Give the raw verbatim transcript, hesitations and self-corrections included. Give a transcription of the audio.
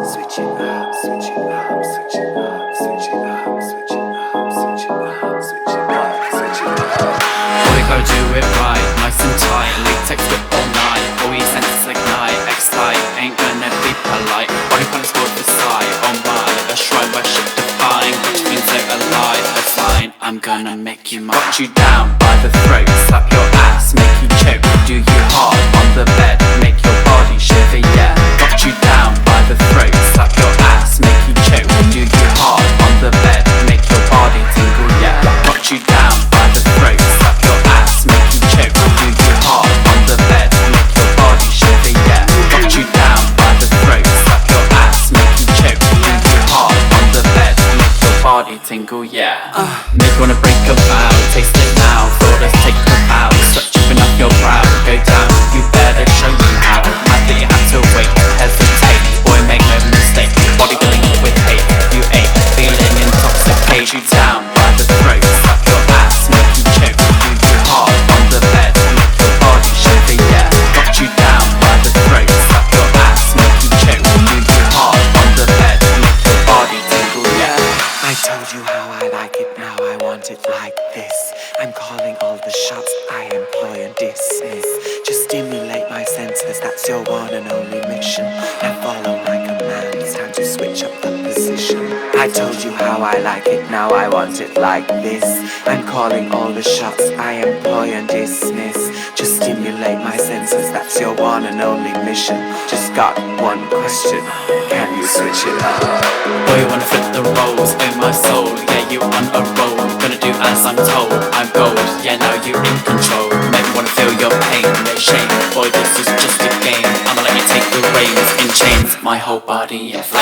Switch it up, switch it up, switch it up, switch it up, switch it up, switch it up, switch it up, switch it up. Boy, go do it right, nice and tight. Latex grip all night. Boy, senses ignite. X-Tight, ain't gonna be polite. Body plan scored for sight. On right, a shrine where shit defying. Which means so alive, a sign. I'm gonna make you mine. Got you down by the throat, slap your ass, make you choke. Do you hard on the bed, make your body shiver, yeah. Got you down by the throat, slap your ass, make you choke. Do you hard on the bed, make your body tingle, yeah. Got you down by the throat, slap your ass, make you choke. Do you hard on the bed, make your body shiver, yeah. Got you down by the throat, slap your ass, make you choke. Do you hard on the bed, make your body tingle, yeah. uh, Make you wanna break a vow, taste it now. Thought let's take a bow, stretch up off your brow. Go down, you better show me how. Mad that you have to wait, hesitate. Boy, make no mistake, body going with hate. You ain't feeling intoxicated. You down by the throat, slap your ass, make you choke. Do you hard on the bed, make your body shiver, yeah. Got you down by the throat, slap your ass, make you choke. Do you hard on the bed, make your body tingle, yeah. I told you how I like it, now I want it like this. I'm calling all the shots, I employ and dismiss. Just stimulate my senses, that's your one and only mission. Now follow my command, it's time to switch up the position. I told you how I like it, now I want it like this. I'm calling all the shots, I employ and dismiss. Just stimulate my senses, that's your one and only mission. Just got one question, can you switch it up? Boy, you wanna flip the roles in my soul. Yeah, you on a roll, gonna do as I'm told. I'm gold, yeah, now you're in control. Make me wanna feel your pain, no shame. Boy, this is just a game, I'ma let you take the reins. In chains, my whole body, yeah.